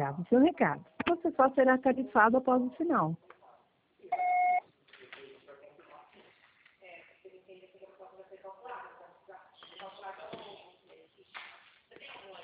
grave seu recado. Você só será tarifado após o sinal.